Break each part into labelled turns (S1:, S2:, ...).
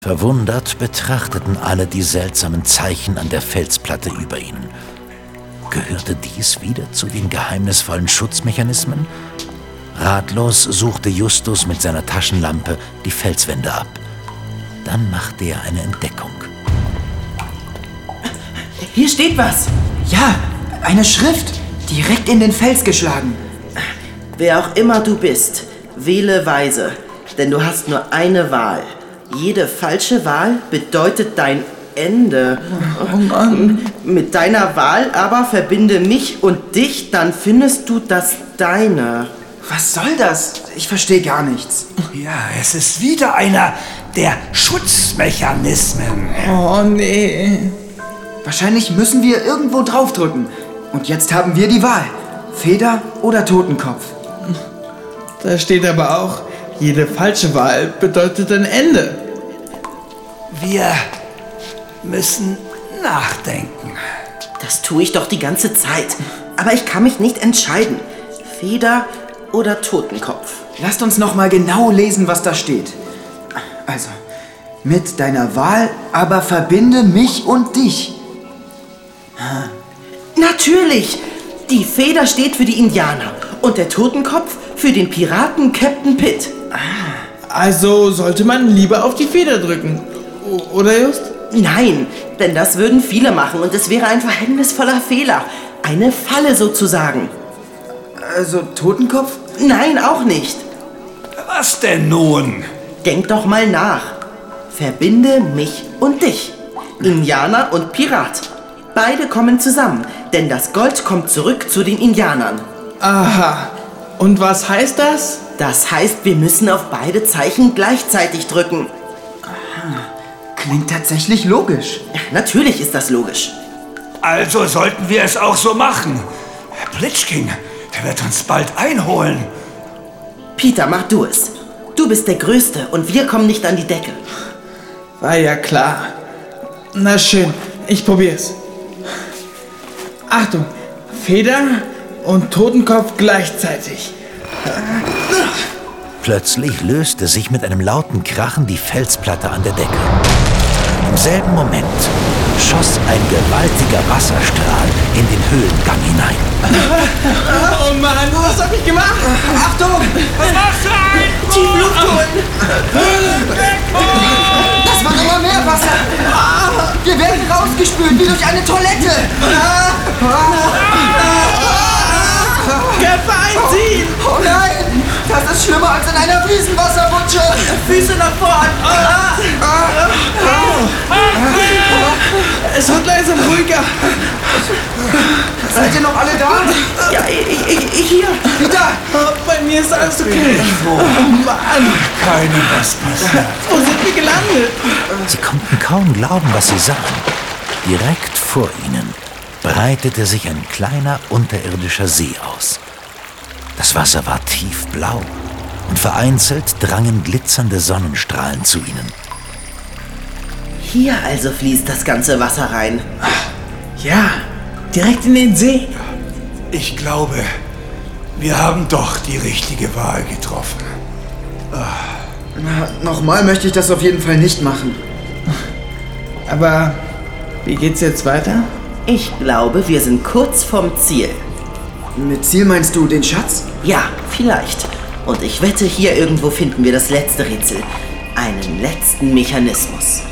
S1: Verwundert betrachteten alle die seltsamen Zeichen an der Felsplatte über ihnen. Gehörte dies wieder zu den geheimnisvollen Schutzmechanismen? Ratlos suchte Justus mit seiner Taschenlampe die Felswände ab. Dann machte er eine Entdeckung.
S2: Hier steht was. Ja, eine Schrift. Direkt in den Fels geschlagen.
S3: Wer auch immer du bist, wähle weise, denn du hast nur eine Wahl. Jede falsche Wahl bedeutet dein Ende.
S2: Oh Mann.
S3: Mit deiner Wahl aber verbinde mich und dich, dann findest du das Deine.
S2: Was soll das? Ich verstehe gar nichts.
S4: Ja, es ist wieder einer der Schutzmechanismen.
S2: Oh nee. Wahrscheinlich müssen wir irgendwo draufdrücken. Und jetzt haben wir die Wahl. Feder oder Totenkopf.
S5: Da steht aber auch, jede falsche Wahl bedeutet ein Ende.
S4: Wir müssen nachdenken.
S3: Das tue ich doch die ganze Zeit. Aber ich kann mich nicht entscheiden. Feder oder Totenkopf.
S2: Lasst uns noch mal genau lesen, was da steht. Also, mit deiner Wahl aber verbinde mich und dich.
S3: Natürlich! Die Feder steht für die Indianer und der Totenkopf für den Piraten Captain Pitt.
S5: Also sollte man lieber auf die Feder drücken. Oder Just?
S3: Nein, denn das würden viele machen und es wäre ein verhängnisvoller Fehler. Eine Falle sozusagen.
S2: Also Totenkopf?
S3: Nein, auch nicht.
S4: Was denn nun?
S3: Denk doch mal nach. Verbinde mich und dich. Indianer und Pirat. Beide kommen zusammen, denn das Gold kommt zurück zu den Indianern.
S5: Aha. Und was heißt das?
S3: Das heißt, wir müssen auf beide Zeichen gleichzeitig drücken.
S2: Klingt tatsächlich logisch.
S3: Natürlich ist das logisch.
S4: Also sollten wir es auch so machen. Herr Plitschking, der wird uns bald einholen.
S3: Peter, mach du es. Du bist der Größte und wir kommen nicht an die Decke.
S5: War ja klar. Na schön, ich probier's. Achtung, Feder und Totenkopf gleichzeitig.
S1: Plötzlich löste sich mit einem lauten Krachen die Felsplatte an der Decke. Im selben Moment schoss ein gewaltiger Wasserstrahl in den Höhlengang hinein.
S5: Oh Mann, was hab ich gemacht?
S2: Achtung!
S4: Wasser ein!
S2: Tief Luft holen! Das war immer mehr Wasser! Wir werden rausgespült wie durch eine Toilette!
S5: Köpfe einziehen!
S2: Oh nein! Das ist schlimmer als in einer Riesenwasserrutsche!
S3: Füße nach vorn!
S5: Es wird langsam ruhiger.
S2: Seid ihr noch alle da?
S3: Ja, ich hier.
S2: Wieder!
S5: Bei mir ist alles okay. Oh Mann,
S4: Keinem was passiert.
S5: wo sind wir gelandet?
S1: Sie konnten kaum glauben, was sie sahen. Direkt vor ihnen breitete sich ein kleiner unterirdischer See aus. Das Wasser war tiefblau und vereinzelt drangen glitzernde Sonnenstrahlen zu ihnen.
S3: Hier also fließt das ganze Wasser rein.
S5: Ja, direkt in den See.
S4: Ich glaube, wir haben doch die richtige Wahl getroffen.
S2: Nochmal möchte ich das auf jeden Fall nicht machen.
S5: Aber wie geht's jetzt weiter?
S3: Ich glaube, wir sind kurz vom Ziel.
S2: Mit Ziel meinst du den Schatz?
S3: Ja, vielleicht. Und ich wette, hier irgendwo finden wir das letzte Rätsel. Einen letzten Mechanismus.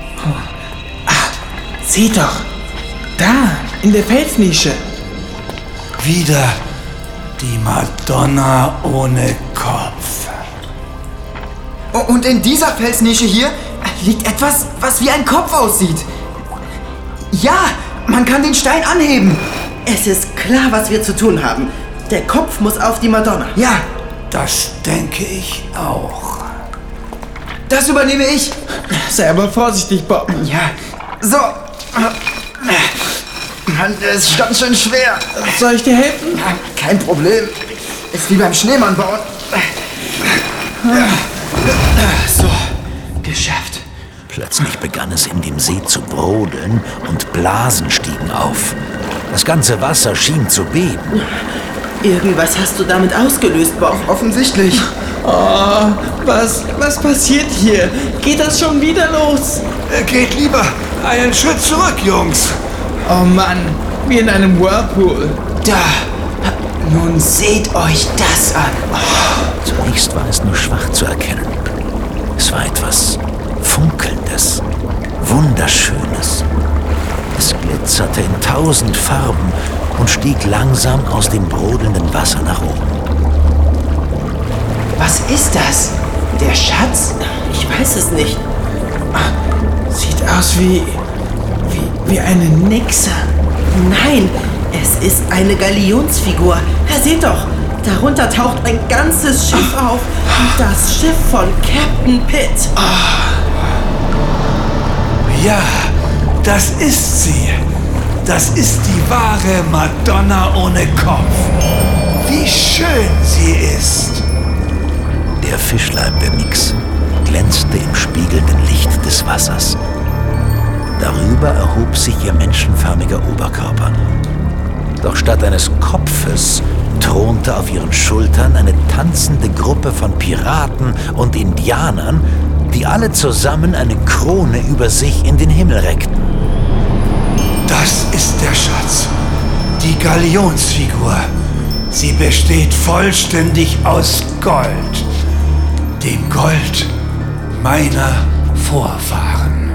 S5: Seht doch, da, in der Felsnische.
S4: Wieder die Madonna ohne Kopf.
S2: Oh, und in dieser Felsnische hier liegt etwas, was wie ein Kopf aussieht. Ja, man kann den Stein anheben.
S3: Es ist klar, was wir zu tun haben. Der Kopf muss auf die Madonna.
S2: Ja,
S4: Das denke ich auch.
S2: das übernehme ich.
S5: Sei aber vorsichtig, Bob.
S2: Ja, so. Mann, das ist ganz schön schwer.
S5: Soll ich dir helfen?
S2: Ja, kein Problem. Ist wie beim Schneemann bauen. So, geschafft.
S1: Plötzlich begann es in dem See zu brodeln und Blasen stiegen auf. Das ganze Wasser schien zu beben.
S3: Irgendwas hast du damit ausgelöst, Bob.
S2: Offensichtlich.
S5: Oh, was passiert hier? Geht das schon wieder los?
S4: Geht lieber einen Schritt zurück, Jungs.
S5: Oh Mann, wie in einem Whirlpool.
S2: Da. Nun seht euch das an.
S1: Zunächst war es nur schwach zu erkennen. Es war etwas Funkelndes, Wunderschönes. Es glitzerte in 1000 Farben und stieg langsam aus dem brodelnden Wasser nach oben.
S2: Was ist das? Der Schatz?
S3: Ich weiß es nicht.
S5: Sieht aus wie eine Nixe.
S3: Nein, es ist eine Galionsfigur. Seht doch, darunter taucht ein ganzes Schiff auf. Das Schiff von Captain Pitt.
S4: Ja, das ist sie. Das ist die wahre Madonna ohne Kopf. Wie schön sie ist.
S1: Der Fischleib der Nix glänzte im spiegelnden Licht des Wassers. Darüber erhob sich ihr menschenförmiger Oberkörper. Doch statt eines Kopfes thronte auf ihren Schultern eine tanzende Gruppe von Piraten und Indianern, die alle zusammen eine Krone über sich in den Himmel reckten.
S4: Das ist der Schatz. Die Galionsfigur. Sie besteht vollständig aus Gold. Dem Gold meiner Vorfahren.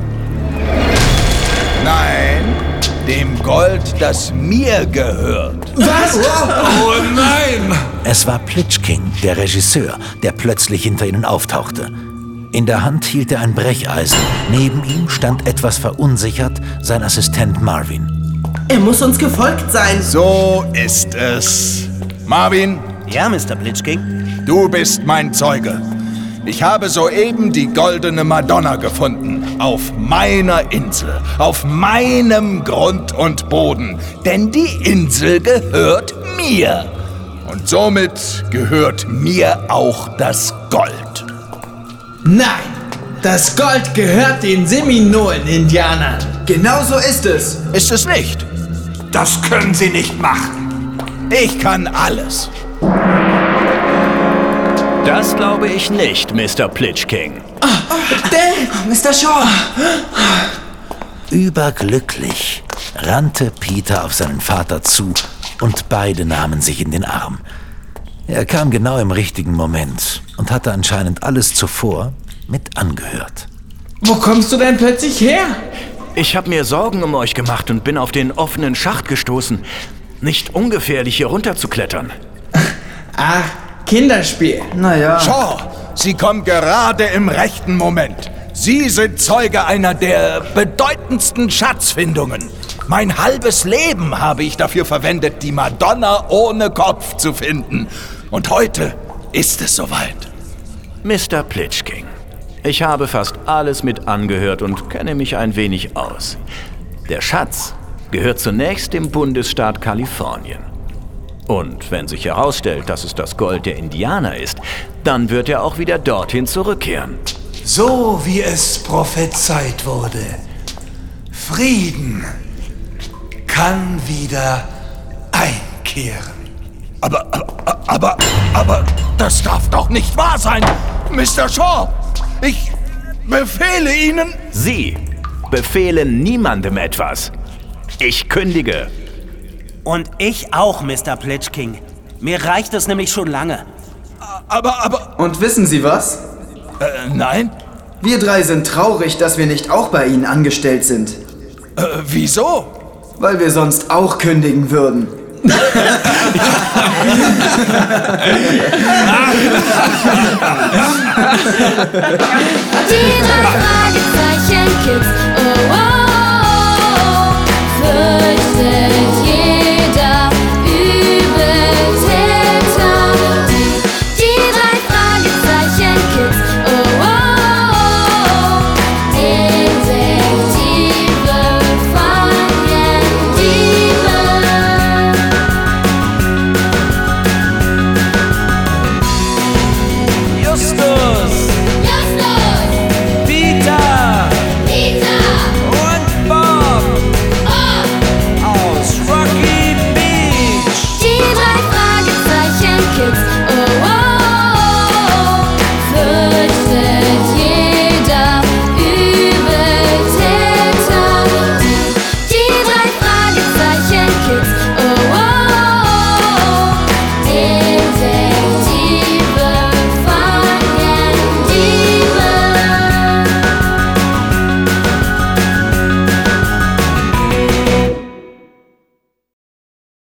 S6: Nein, dem Gold, das mir gehört.
S5: Was?
S4: Oh nein!
S1: Es war Plitschking, der Regisseur, der plötzlich hinter ihnen auftauchte. In der Hand hielt er ein Brecheisen. Neben ihm stand etwas verunsichert sein Assistent Marvin.
S3: Er muss uns gefolgt sein.
S6: So ist es. Marvin,
S7: Ja, Mr. Plitschking?
S6: du bist mein Zeuge. Ich habe soeben die goldene Madonna gefunden. Auf meiner Insel. Auf meinem Grund und Boden. Denn die Insel gehört mir. Und somit gehört mir auch das Gold.
S5: Nein, das Gold gehört den Seminolen-Indianern.
S2: Genau so ist es.
S6: Ist es nicht?
S4: Das können Sie nicht machen.
S6: Ich kann alles.
S7: Das glaube ich nicht, Mr. Plitschking.
S2: Mr. Shaw.
S1: Überglücklich rannte Peter auf seinen Vater zu und beide nahmen sich in den Arm. Er kam genau im richtigen Moment und hatte anscheinend alles zuvor mit angehört.
S5: Wo kommst du denn plötzlich her?
S7: Ich habe mir Sorgen um euch gemacht und bin auf den offenen Schacht gestoßen. Nicht ungefährlich, hier runterzuklettern.
S5: Ach, Kinderspiel.
S2: Naja.
S6: Shaw, Sie kommen gerade im rechten Moment. Sie sind Zeuge einer der bedeutendsten Schatzfindungen. Mein halbes Leben habe ich dafür verwendet, die Madonna ohne Kopf zu finden. Und heute ist es soweit.
S7: Mr. Plitschking, ich habe fast alles mit angehört und kenne mich ein wenig aus. Der Schatz gehört zunächst dem Bundesstaat Kalifornien. Und wenn sich herausstellt, dass es das Gold der Indianer ist, dann wird er auch wieder dorthin zurückkehren.
S4: So wie es prophezeit wurde. Frieden kann wieder einkehren.
S6: Aber, das darf doch nicht wahr sein, Mr. Shaw. Ich befehle Ihnen...
S7: Sie befehlen niemandem etwas. Ich kündige.
S8: Und ich auch, Mr. Plitschking. Mir reicht es nämlich schon lange.
S6: Aber,
S2: Und wissen Sie was?
S6: nein.
S2: Wir drei sind traurig, dass wir nicht auch bei Ihnen angestellt sind.
S6: Wieso?
S2: Weil wir sonst auch kündigen würden.
S9: Die 3 Fragezeichen Kids. Oh,